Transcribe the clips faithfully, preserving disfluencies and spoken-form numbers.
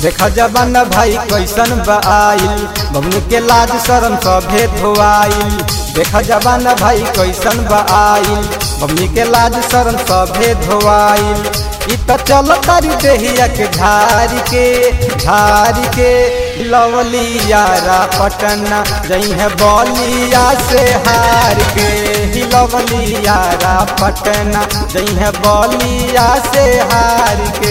देखा जवाना भाई कैसन बाइल बबनी के लाज शरम सभे धोआइल। देखा जवाना भाई कैसन बाइल बबनी के लाज शरम सभे धोआइल। इ त चल तारी देहिया के झारी के झारी के लवलियारा पटना जई है बलिया से हार के। लवलियारा पटना जई है बलिया से हार के।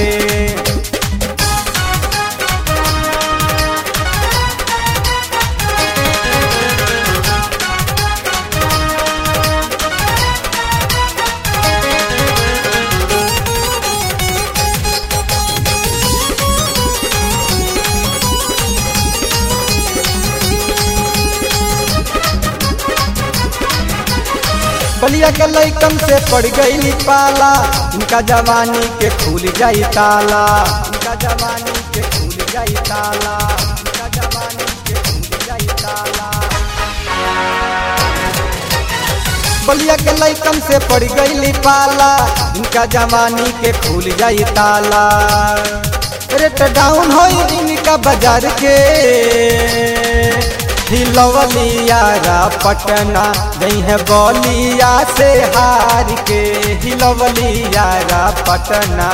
बलिया के लइकन से पड़ गई पाला इनका जवानी के खुल जाई ताला। इनका जवानी के खुल जाई ताला। इनका जवानी के खुल जाई ताला। बलिया के लइकन से पड़ गई पाला इनका जवानी के खुल जाई ताला। रेट डाउन होई इनका बाजार के। हिलवलियारा पटना जई है बलिया से हार के। हिलवलियारा पटना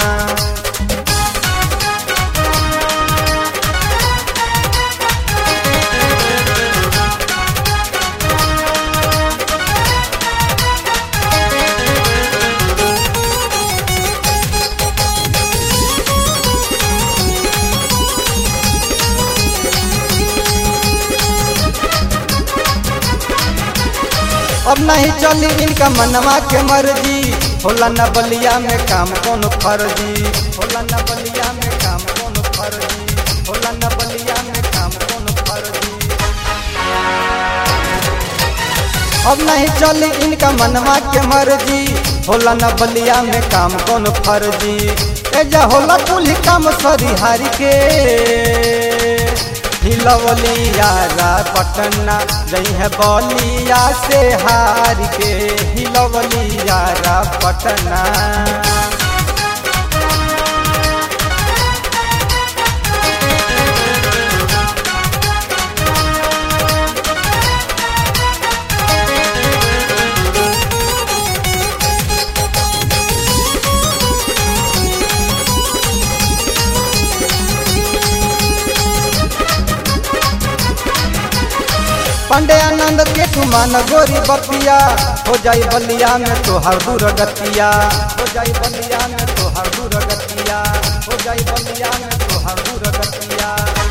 अब नहीं चली इनका मनवा के मर्जी। होला न बलिया में काम कौन फर्जी। होला न बलिया में काम कौन फर्जी। होला न बलिया में काम कौन फर्जी। अब नहीं चली इनका मनवा के मर्जी। होला न बलिया में काम कौन फर्जी। एजा होला कुल काम सरिहारी के। हिलवलियारा पटना जई है बलिया से हार के। हिलवलियारा पटना पांडे आनंद के तुमान गोरी बपिया हो जाई बलिया में तोहर दूर गतिया। हो जाई बलिया में तोहर दूर गतिया। हो जाई बलिया में तोहर दूर गतिया।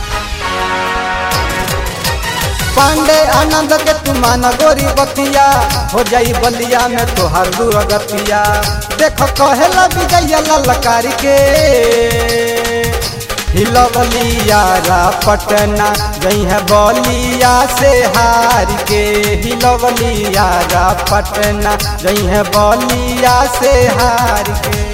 पांडे आनंद के तुमान गोरी बपिया हो जाई बलिया में तोहर दूर गतिया। देखो कहेला विजय ललकारी के। हिलवलियारा पटना जई है बलिया से हार के। हिलवलियारा पटना जई है बलिया से हार के।